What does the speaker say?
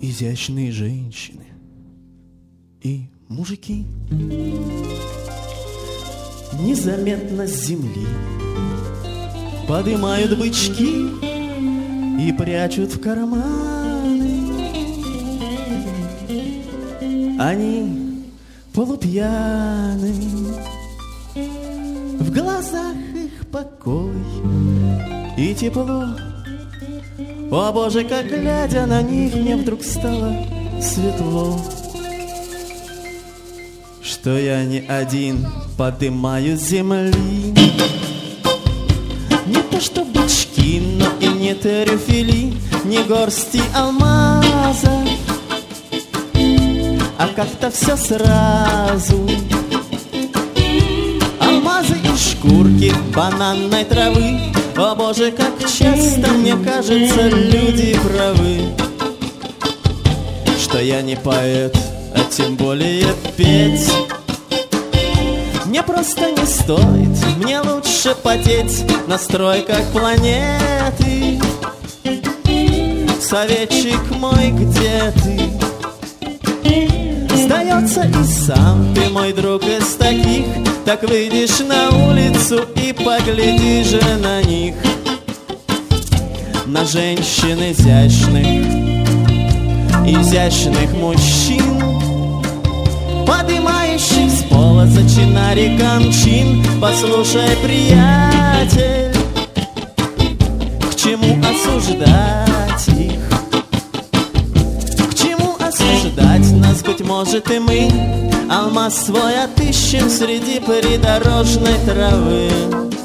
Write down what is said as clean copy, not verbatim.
изящные женщины и мужики незаметно с земли подымают бычки и прячут в карманы. Они полупьяны, в глазах их покой и тепло. О, Боже, как глядя на них, мне вдруг стало светло, что я не один подымаю с земли. Не то что бычки, но и не трюфели, не горсти алмаза, а как-то все сразу. Алмазы и шкурки бананной травы. О, Боже, как часто, мне кажется, люди правы, что я не поэт, а тем более петь. Мне просто не стоит, мне лучше потеть на стройках планеты. Советчик мой, где ты? Сдается и сам ты, мой друг, из таких. Так выйдешь на улицу и погляди же на них, на женщин изящных мужчин, подымающих с пола зачинариком чин. Послушай, приятель, к чему осуждать их? К чему осуждать нас, быть может, и мы алмаз свой отыщем среди придорожной травы.